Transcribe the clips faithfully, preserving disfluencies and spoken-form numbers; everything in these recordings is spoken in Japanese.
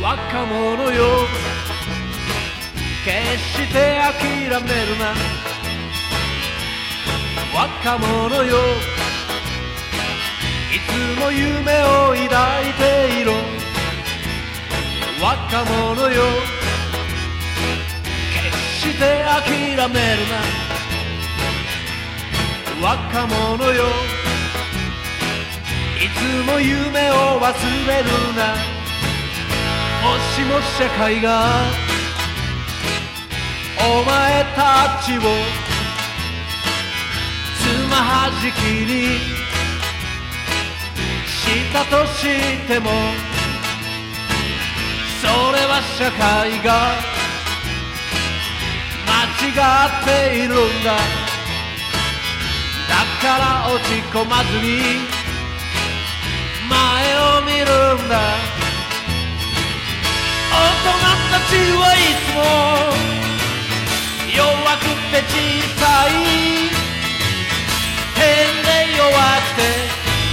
若者よ決して諦めるな若者よいつも夢を抱いていろ若者よ決して諦めるな若者よいつも夢を忘れるなもしも社会がお前たちをつまはじきにしたとしてもそれは社会が間違っているんだだから落ち込まずに前を見るんだ大人たちはいつも弱くて小さい変で弱くて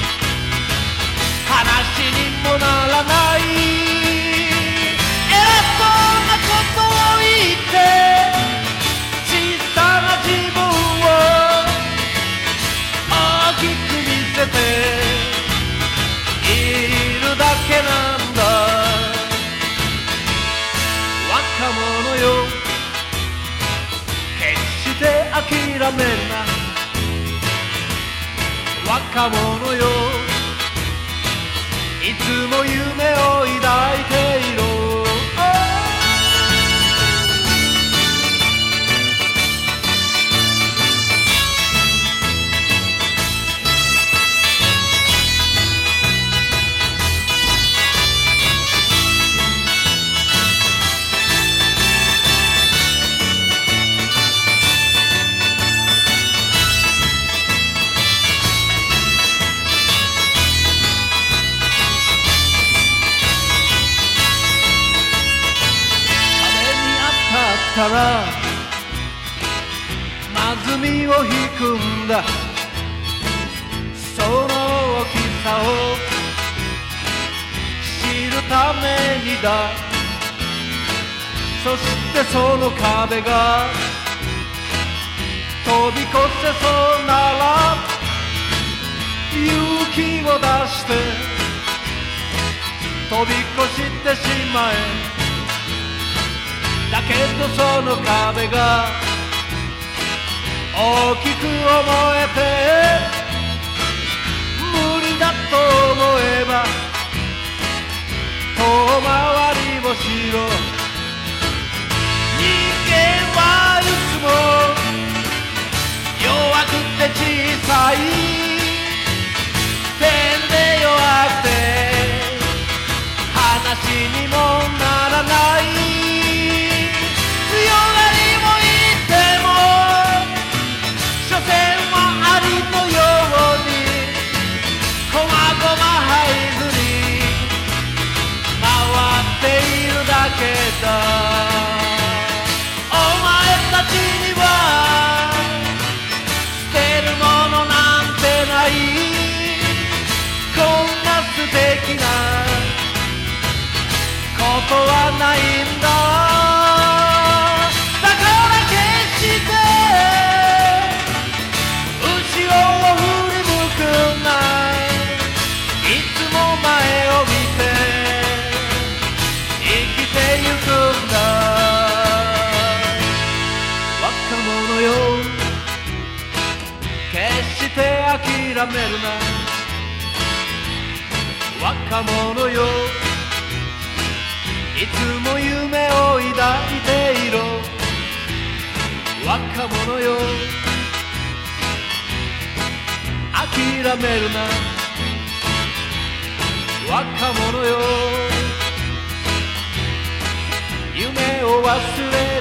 話にもならない偉そうなことを言って小さな自分を大きく見せているだけなんだ若者よ決して諦めるな若者よいつも夢を抱いていろたらまず身を引くんだその大きさを知るためにだそしてその壁が飛び越せそうなら勇気を出して飛び越してしまえだけどその壁が大きく思えて無理だと思えば遠回りをしろ人間はいつも弱くて小さい点で弱くて話にもならないお前たちには捨てるものなんてないこんな素敵なことはないんだだから決して後ろを振り向くないつも前を見てゆくんだ若者よ決して諦めるな若者よいつも夢を抱いていろ若者よ諦めるな若者よ夢を忘れ